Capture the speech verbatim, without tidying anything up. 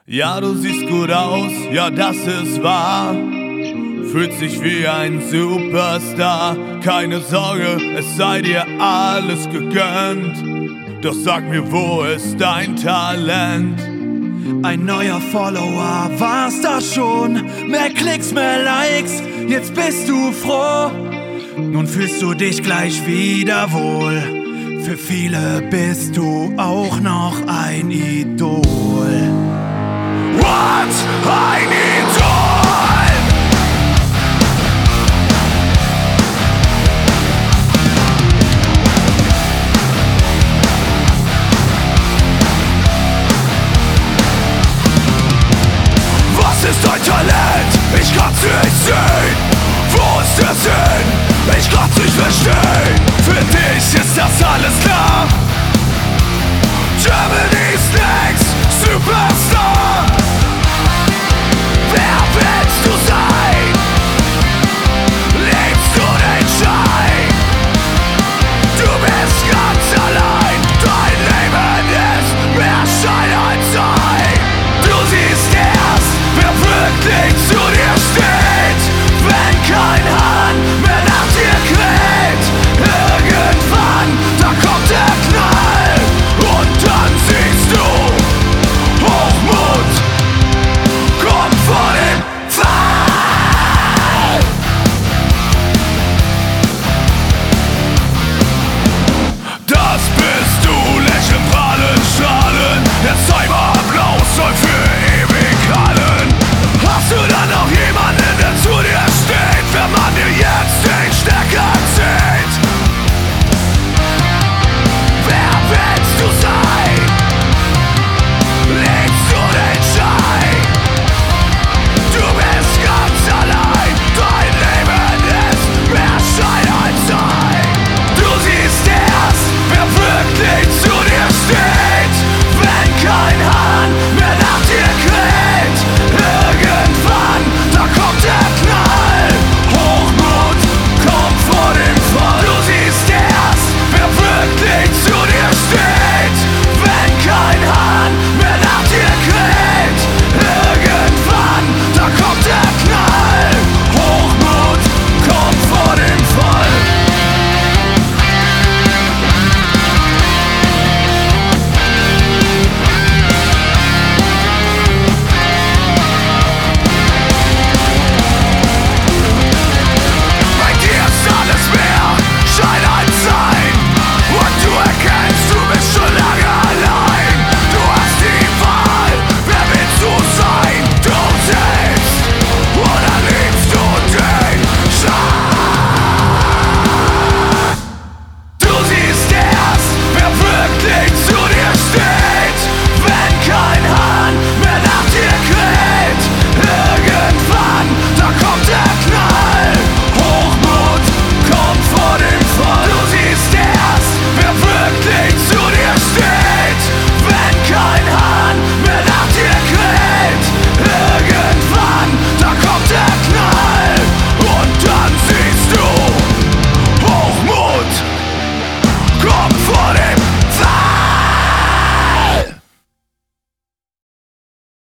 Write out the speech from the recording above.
Ja, du siehst gut aus, ja, das ist wahr. Fühlt sich wie ein Superstar. Keine Sorge, es sei dir alles gegönnt. Doch sag mir, wo ist dein Talent? Ein neuer Follower, war's das schon? Mehr Klicks, mehr Likes, jetzt bist du froh. Nun fühlst du dich gleich wieder wohl. Für viele bist du auch noch ein Idol. What? Ein Idol! Was ist dein Talent? Ich kann's nicht sehen. Wo ist der Sinn? Ich kann's nicht verstehen. Für dich ist das alles klar. Germany's Next Superstar.